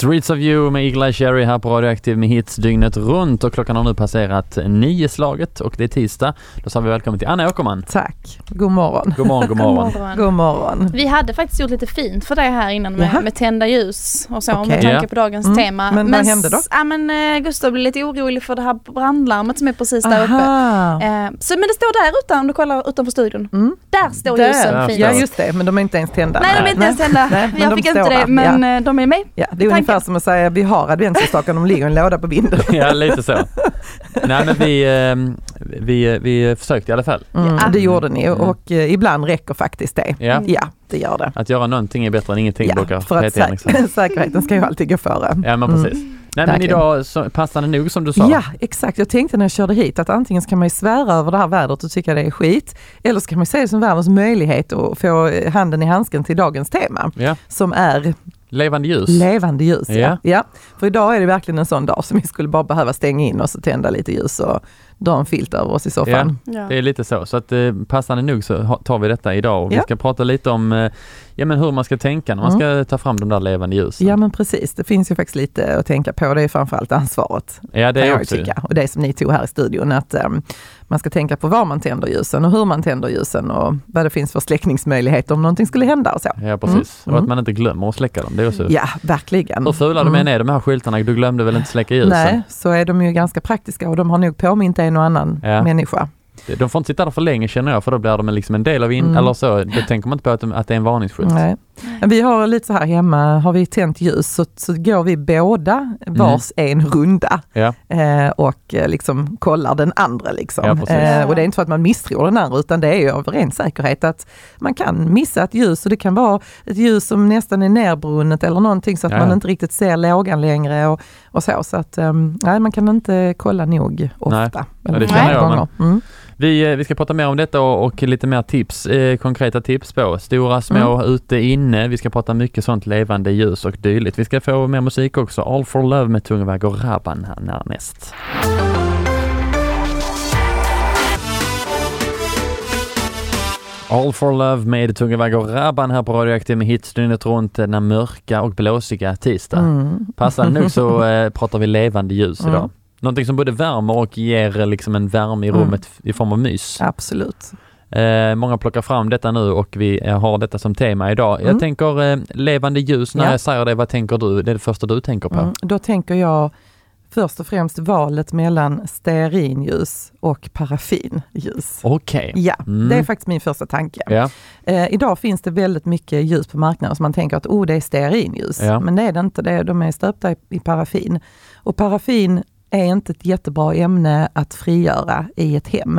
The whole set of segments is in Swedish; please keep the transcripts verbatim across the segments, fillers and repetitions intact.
Streets of You med Eagle Eye Cherry här på Radioaktiv med hits dygnet runt, och klockan har nu passerat nio slaget och det är tisdag. Då sa vi välkommen till Anna Åkerman. Tack. God morgon. God morgon, god morgon. God morgon. God morgon. Vi hade faktiskt gjort lite fint för dig här innan med, med tända ljus och så, okay. med tanke ja. på dagens mm. tema. Men, men vad hände då? Ja, men uh, Gustav blev lite orolig för det här brandlarmet som är precis där Aha. uppe. Uh, så, men det står där utan, om du kollar utanför studion. Mm. Där står där. ljusen fint. Ja, just det. Men de är inte ens tända. Nej, de är inte ens tända. Nej, jag de fick inte där. det, men ja. de är med. Ja, det är ungefär Tanken. som att säga vi har adventsljusstaken, de ligger i en låda på vinden. Ja, lite så. Nej, men vi, vi, vi försökte i alla fall. Mm, Ja. det gjorde ni och mm. ibland räcker faktiskt det. Ja. Ja, det gör det. Att göra någonting är bättre än ingenting. Ja, för att säk- säkerheten ska ju alltid gå före. Ja, men precis. Mm. Nej, men idag så passande nog som du sa. Ja, exakt. Jag tänkte när jag körde hit att antingen ska man ju svära över det här vädret och tycka det är skit, eller ska man se det som världens möjlighet att få handen i handsken till dagens tema. Ja. Som är levande ljus. Levande ljus, ja. Ja. ja. För idag är det verkligen en sån dag som vi skulle bara behöva stänga in och så tända lite ljus och dra en filt över oss i soffan. Ja, Ja. det är lite så. Så att eh, passande nog så tar vi detta idag och vi Ja. ska prata lite om eh, ja, men hur man ska tänka när man ska mm. ta fram de där levande ljusen. Ja, men precis. Det finns ju faktiskt lite att tänka på. Det är framförallt ansvaret. Ja, det är också. Tycka. Och det som ni tog här i studion, att um, man ska tänka på var man tänder ljusen och hur man tänder ljusen och vad det finns för släckningsmöjligheter om någonting skulle hända och så. Ja, precis. Mm. Och att man inte glömmer att släcka dem. Det är också... Ja, verkligen. Hur fula mm. de än är, de här skyltarna, du glömde väl inte släcka ljusen? Nej, så är de ju ganska praktiska och de har nog påmint en och annan ja. människa. De får inte sitta där för länge, känner jag, för då blir de liksom en del av in- mm. eller så, då tänker man inte på att, de, att det är en varningsskylt. Nej. Men vi har lite så här hemma, har vi tänt ljus så, så går vi båda vars mm. en runda ja. eh, och eh, liksom kollar den andra liksom. Ja, eh, och det är inte för att man misstror den andra, utan det är ju av ren säkerhet att man kan missa ett ljus och det kan vara ett ljus som nästan är nerbrunnet eller någonting så att ja. man inte riktigt ser lågan längre och, och så. Så att um, nej, man kan inte kolla nog ofta. Nej. Eller ja, det känner jag. Men... Mm. Vi, vi ska prata mer om detta och, och lite mer tips, eh, konkreta tips på stora, små, mm. ute, inne. Vi ska prata mycket sånt levande ljus och dylikt. Vi ska få mer musik också. All for Love med Tungeväg och Rabban här närmast. All for Love med Tungeväg och Rabban här på Radioaktiv med hits dygnet runt denna mörka och blåsiga tisdag. Mm. Passande nog så eh, pratar vi levande ljus mm. idag. Någonting som både värmer och ger liksom en värme i rummet mm. i form av mys. Absolut. Eh, många plockar fram detta nu och vi har detta som tema idag. Mm. Jag tänker eh, levande ljus, när ja. jag säger det, vad tänker du? Det är det första du tänker på. Mm. Då tänker jag först och främst valet mellan stearinljus och paraffinljus. Okej. Okay. Ja, mm. det är faktiskt min första tanke. Ja. Eh, idag finns det väldigt mycket ljus på marknaden som man tänker att oh, det är stearinljus. Ja. Men det är det inte, det är, de är stöpta i, i paraffin. Och paraffin är inte ett jättebra ämne att frigöra i ett hem.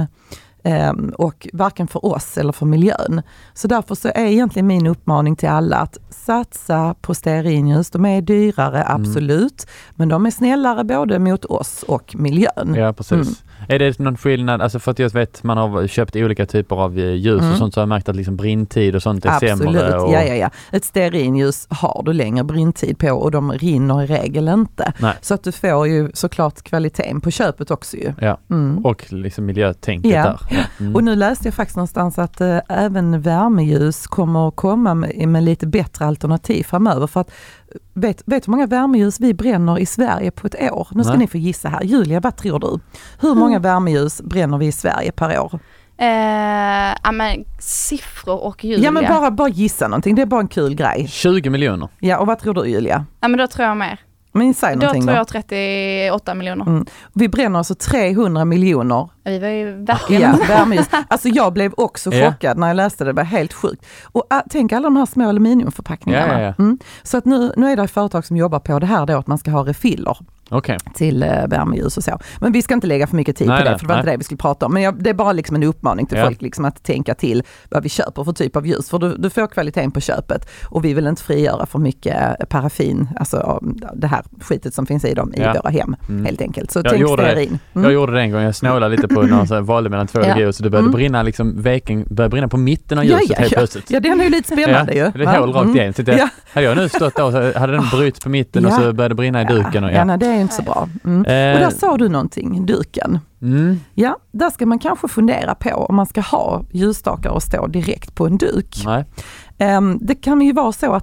Um, och varken för oss eller för miljön. Så därför så är egentligen min uppmaning till alla att satsa på stearinljus. De är dyrare, absolut. Mm. Men de är snällare både mot oss och miljön. Ja, precis. Mm. Är det någon skillnad? Alltså för att jag vet, man har köpt olika typer av ljus mm. och sånt, så har jag märkt att liksom brintid och sånt är absolut. sämre. Och... Ja, ja, ja. Ett stearinljus har du längre brintid på och de rinner i regel inte. Nej. Så att du får ju såklart kvaliteten på köpet också ju. Ja, mm. och liksom miljötänket ja. där. Ja. Mm. Och nu läste jag faktiskt någonstans att äh, även värmeljus kommer att komma med, med lite bättre alternativ framöver. För att vet, vet du hur många värmeljus vi bränner i Sverige på ett år? Nu ska Nej. ni få gissa här. Julia, vad tror du? Hur många mm. värmeljus bränner vi i Sverige per år? Eh, ja, men siffror och Julia. Ja, men bara, bara gissa någonting. Det är bara en kul grej. tjugo miljoner. Ja, och vad tror du, Julia? Ja, men då tror jag mer. Men säg då någonting tror då. jag trettioåtta miljoner. Mm. Vi bränner alltså trehundra miljoner. Vi var ju verkligen... Ja, värmeljus. Alltså jag blev också chockad ja. när jag läste det. Det var helt sjukt. Och äh, tänk alla de här små aluminiumförpackningarna. Ja, ja, ja. Mm. Så att nu, nu är det ett företag som jobbar på det här då, att man ska ha refiller. Okay. till eh, värmeljus och så. Men vi ska inte lägga för mycket tid nej, på det, nej, för det var nej. inte det vi skulle prata om. Men jag, det är bara liksom en uppmaning till ja. folk liksom att tänka till vad vi köper för typ av ljus. För du, du får kvaliteten på köpet och vi vill inte frigöra för mycket paraffin, alltså det här skitet som finns i dem ja. i våra hem, mm. helt enkelt. Så jag tänk gjorde stearin. Mm. Jag gjorde det en gång, jag snålade lite på när jag valde mellan två ja. ljus och det började mm. brinna liksom, väken började brinna på mitten av ljuset ja, ja, helt ja. plötsligt. Ja, det är ju lite spännande ja, ju. Det är hål rakt igen. Mm. Ja. Hade jag nu stått där så hade den brytt på mitten ja. och så började det brinna i duken. Och, ja. ja, nej, det är ju inte så bra. Mm. Eh. Och där sa du någonting, duken. Mm. Ja, där ska man kanske fundera på om man ska ha ljusstakar och stå direkt på en duk. Nej. Um, det kan ju vara så att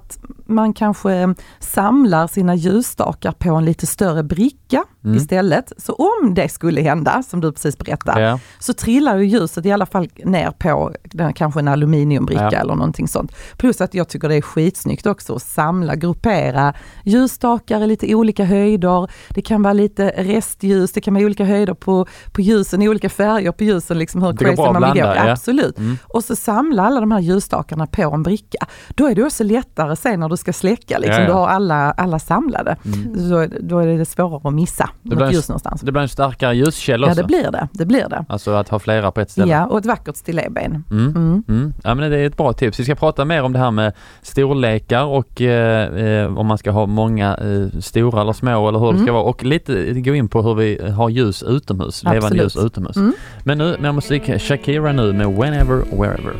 man kanske samlar sina ljusstakar på en lite större bricka mm. istället. Så om det skulle hända, som du precis berättade, ja. så trillar ju ljuset i alla fall ner på den, kanske en aluminiumbricka ja. eller någonting sånt. Plus att jag tycker det är skitsnyggt också att samla, gruppera ljusstakar i lite olika höjder. Det kan vara lite restljus, det kan vara olika höjder på, på ljusen, i olika färger på ljusen. Liksom hur crazy man vill gå. Ja. Absolut. Mm. Och så samla alla de här ljusstakarna på en bricka. Då är det också lättare sen när du ska släcka. Liksom. Ja, ja. Du har alla, alla samlade. Mm. Så, då är det svårare att missa det blir, ljus någonstans. Det blir en starkare ljuskälla också. Ja, det blir det. det blir det. Alltså att ha flera på ett ställe. Ja, och ett vackert stilleben. Mm. Mm. Mm. Ja, men det är ett bra tips. Vi ska prata mer om det här med storlekar och eh, om man ska ha många eh, stora eller små eller hur mm. det ska vara. Och lite gå in på hur vi har ljus utomhus. Absolut. Levande ljus utomhus. Mm. Men nu med musik, Shakira nu med Whenever, Wherever.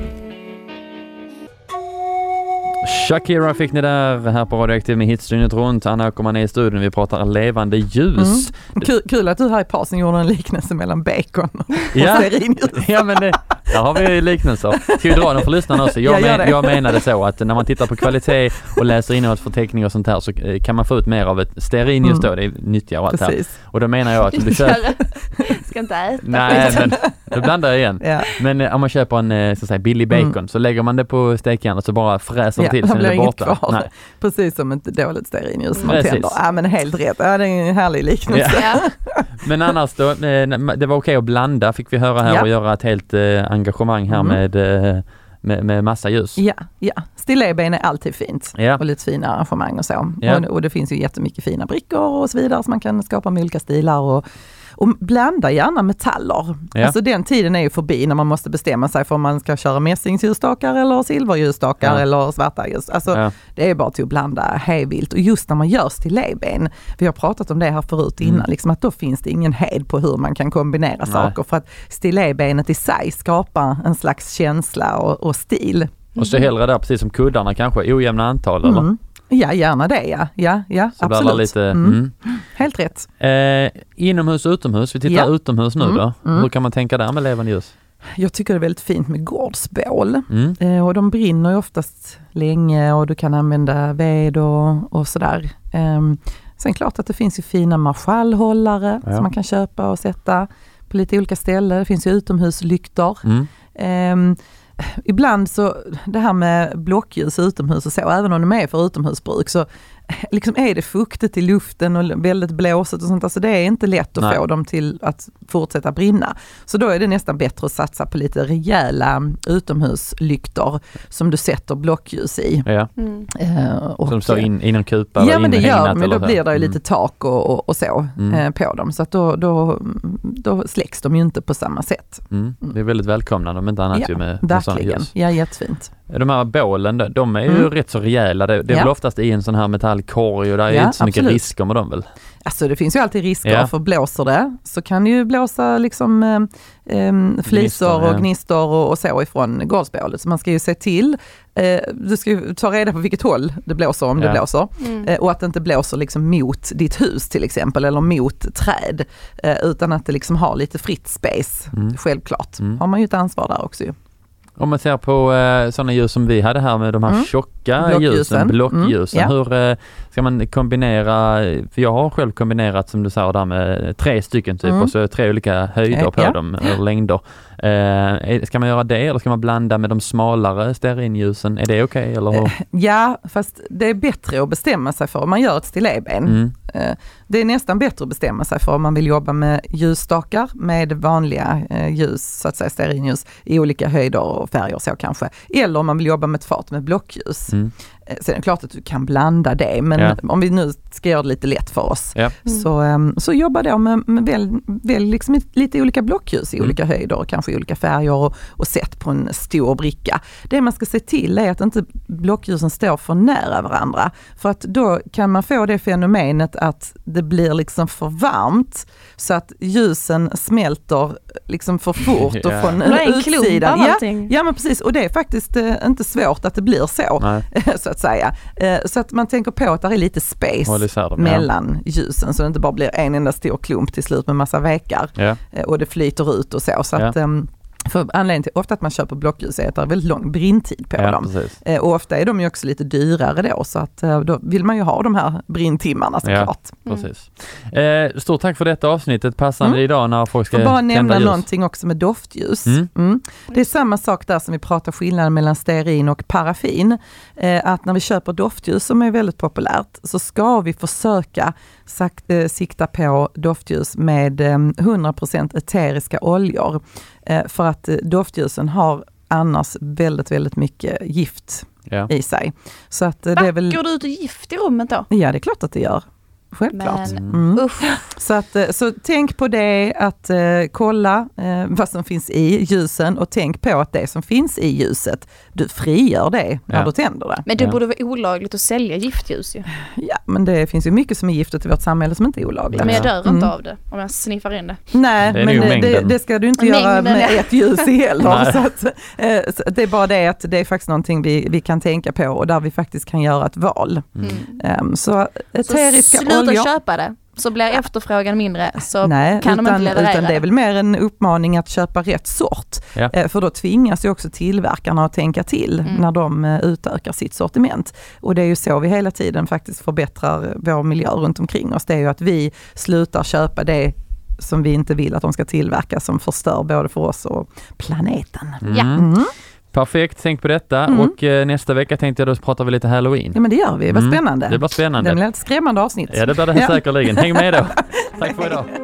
Shakira fick ni där här på Radioaktiv med hitstyrnet runt. Anna kommer ner i studion. Vi pratar levande ljus. Mm. Kul, kul att du här i pausen gjorde en liknelse mellan bacon och ja. stearinljus. Ja, men det, där har vi liknelser. Ska vi dra den för lyssnarna också? Jag, men, jag menade så att när man tittar på kvalitet och läser innehållsförteckning och sånt här så kan man få ut mer av ett stearinljus då. Det är nyttigare och allt här. Och då menar jag att om du köper... Ska inte äta. Nej, men då blandar jag igen. Ja. Men om man köper en så att säga, billig bacon mm. så lägger man det på stekjärnet och så bara fräser ja. till. Det blir inget kvar. Nej. Precis som ett dåligt stearinljus som man tänder. Ja, men helt rätt. Ja, det är en härlig liknelse. Ja. Men annars då, det var okej att blanda fick vi höra här ja. och göra ett helt eh, engagemang här mm. med, med, med massa ljus. Ja, ja. Stilleben är alltid fint. Ja. Och lite fina arrangemang och så. Ja. Och, och det finns ju jättemycket fina brickor och så vidare som man kan skapa med olika stilar och Och blanda gärna metaller. Ja. Alltså den tiden är ju förbi när man måste bestämma sig för om man ska köra mässingsljusstakar eller silverljusstakar ja. eller svarta ljus. Alltså ja. det är bara till att blanda hejvilt. Och just när man gör stilleben, vi har pratat om det här förut innan, mm. liksom att då finns det ingen hejd på hur man kan kombinera Nej. saker. För att stillebenet i sig skapar en slags känsla och, och stil. Mm. Och så hellre där, precis som kuddarna kanske, ojämna antal eller? Mm. Ja, gärna det, ja. Ja, ja så absolut. Lite, mm. Mm. Helt rätt. Eh, inomhus och utomhus, vi tittar ja. utomhus nu mm. då. Mm. Hur kan man tänka där med levande ljus? Jag tycker det är väldigt fint med gårdsbål. Mm. Eh, och de brinner ju oftast länge och du kan använda ved och, och sådär. Eh, sen klart att det finns ju fina marschallhållare ja. som man kan köpa och sätta på lite olika ställen. Det finns ju utomhuslyktor. Mm. Eh, Ibland så, det här med blockljus utomhus och så, även om de är för utomhusbruk så liksom är det fuktigt i luften och väldigt blåsigt och sånt, alltså det är inte lätt att Nej. få dem till att fortsätta brinna. Så då är det nästan bättre att satsa på lite rejäla utomhuslyktor som du sätter blockljus i. Ja. Mm. Uh, och som står in, inom kupa ja, men det gör, men då blir det ju mm. lite tak och, och, och så mm. uh, på dem. Så att då, då, då släcks de ju inte på samma sätt. Mm. Det är väldigt välkomnande om inte annat ja, ju med, med sådana ljus. Ja, jättefint. De här bålen, de är ju mm. rätt så rejäla. Det, det är ja. väl oftast i en sån här metallkorg och där är ja, inte så mycket absolut. risker med dem väl? Alltså det finns ju alltid risker ja. för blåser det så kan det ju blåsa liksom eh, eh, flisor gnistor, och ja. gnistor och, och så ifrån gårdsbålet. Så man ska ju se till, eh, du ska ju ta reda på vilket håll det blåser om ja. det blåser. Mm. Eh, och att det inte blåser liksom mot ditt hus till exempel eller mot träd. Eh, utan att det liksom har lite fritt space, mm. självklart. Mm. Har man ju ett ansvar där också ju. Om man ser på eh, sådana ljus som vi hade här med de här mm. tjocka blockljusen. ljusen, blockljusen, mm. ja. hur eh, ska man kombinera, för jag har själv kombinerat som du sa där med tre stycken typ mm. och så tre olika höjder på ja. dem, eller längder. Eh, ska man göra det eller ska man blanda med de smalare stearinljusen? Är det okej? Okay, eller hur? Ja, fast det är bättre att bestämma sig för om man gör ett stilleben. Mm. Eh, det är nästan bättre att bestämma sig för om man vill jobba med ljusstakar med vanliga eh, ljus, så att säga stearinljus i olika höjder och färger så kanske. Eller om man vill jobba med ett fat med blockljus. Mm. Sen är det klart att du kan blanda det, men ja. om vi nu ska göra det lite lätt för oss ja. mm. så, um, så jobbar då med, med väl, väl liksom lite olika blockljus i mm. olika höjder, kanske i olika färger och, och sätt på en stor bricka. Det man ska se till är att inte blockljusen står för nära varandra, för att då kan man få det fenomenet att det blir liksom för varmt så att ljusen smälter liksom för fort och från utsidan. Ja, ja, men precis, och det är faktiskt eh, inte svårt att det blir så. så att säga. Så att man tänker på att det är lite space dem, mellan ja. ljusen så det inte bara blir en enda stor klump till slut med massa vekar ja. och det flyter ut och så. Så att, ja. För anledningen till ofta att man köper blockljus är att det är väldigt lång brintid på ja, dem. Eh, och ofta är de ju också lite dyrare då, så att eh, då vill man ju ha de här brintimmarna såklart. Ja, precis. Mm. Eh, stort tack för detta avsnittet, passande mm. idag när folk ska tända ljus. Får bara nämna ljus. någonting också med doftljus. Mm. Mm. Det är samma sak där som vi pratar skillnaden mellan stearin och paraffin. Eh, att när vi köper doftljus som är väldigt populärt så ska vi försöka sagt, eh, sikta på doftljus med eh, hundra procent eteriska oljor. Eh, för att eh, doftljusen har annars väldigt, väldigt mycket gift ja. i sig. Så att, eh, det är väl... Går du ut och gift i rummet då? Ja, det är klart att det gör. Självklart. Men, mm. så, att, så tänk på det, att eh, kolla eh, vad som finns i ljusen och tänk på att det som finns i ljuset, du frigör det när ja. du tänder det. Men det ja. borde vara olagligt att sälja giftljus ju. Ja, men det finns ju mycket som är giftigt i vårt sammälle som inte är olagligt. Men jag dör mm. inte av det om jag sniffar in det. Nej, det men det, det, det ska du inte mängden göra med är... ett ljus heller. så att, eh, så det är bara det att det är faktiskt någonting vi, vi kan tänka på och där vi faktiskt kan göra ett val. Mm. Um, så eteriska så sluta oljor. Köpa det. Så blir efterfrågan mindre så Nej, kan utan, de inte leverera utan det är väl mer en uppmaning att köpa rätt sort. Ja. Eh, för då tvingas ju också tillverkarna att tänka till mm. när de eh, utökar sitt sortiment. Och det är ju så vi hela tiden faktiskt förbättrar vår miljö runt omkring oss. Det är ju att vi slutar köpa det som vi inte vill att de ska tillverka, som förstör både för oss och planeten. Mm. Ja. Mm. Perfekt, tänk på detta. Mm. Och eh, nästa vecka tänkte jag då pratar vi lite Halloween. Ja, men det gör vi. Vad spännande. Mm. Det blir spännande. Det blir ett skrämmande avsnitt. Ja, det blir det ja. säkerligen. Häng med då. Tack för idag.